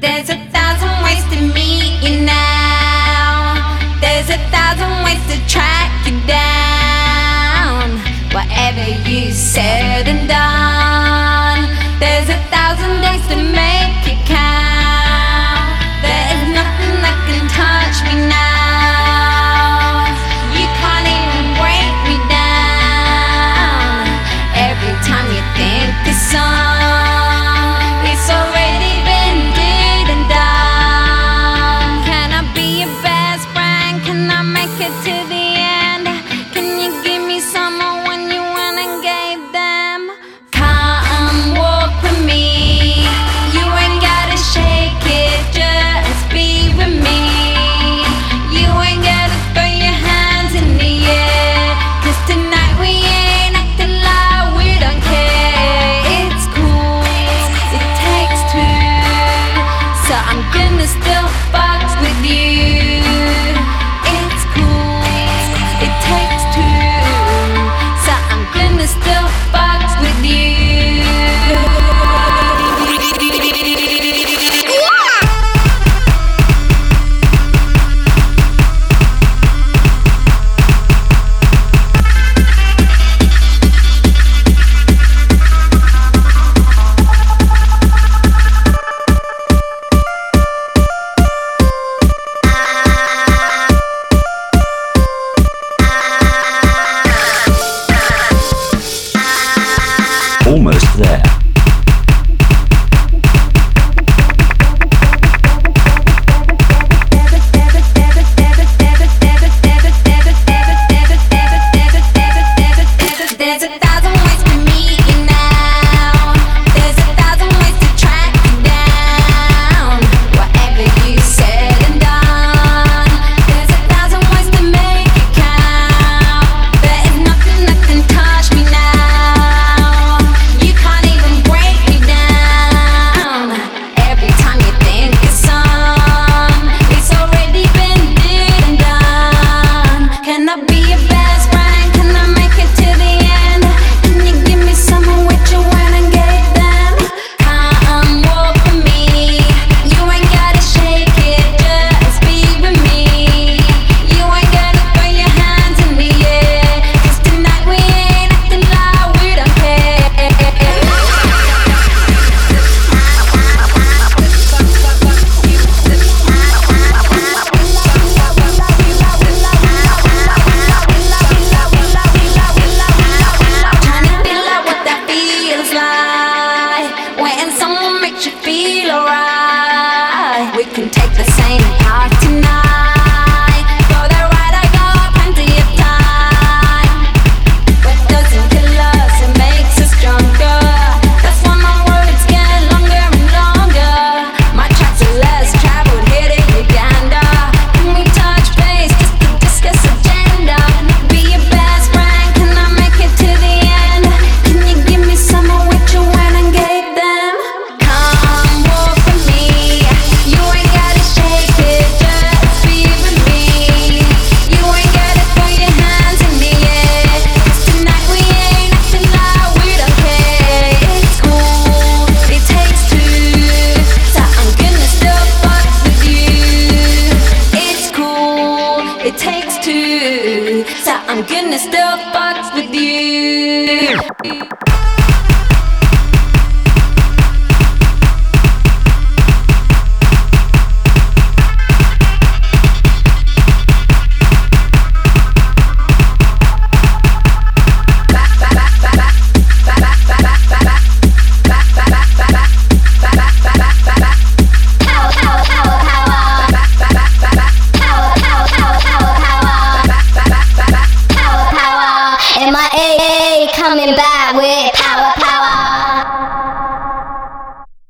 There's 1,000 ways to meet you now. There's 1,000 ways to track you down. Whatever you said and done, there's 1,000 days to make it count. There is nothing that can touch me now. You can't even break me down. Every time you think the song, it's already been did and done. Can I be your best friend? Can I make it to the end? Can you give me some more when you went and gave them? Come walk with me. You ain't gotta shake it, just be with me. You ain't gotta throw your hands in the air, 'cause tonight we ain't acting like we don't care. It's cool, it takes two, so I'm gonna still fuck with you.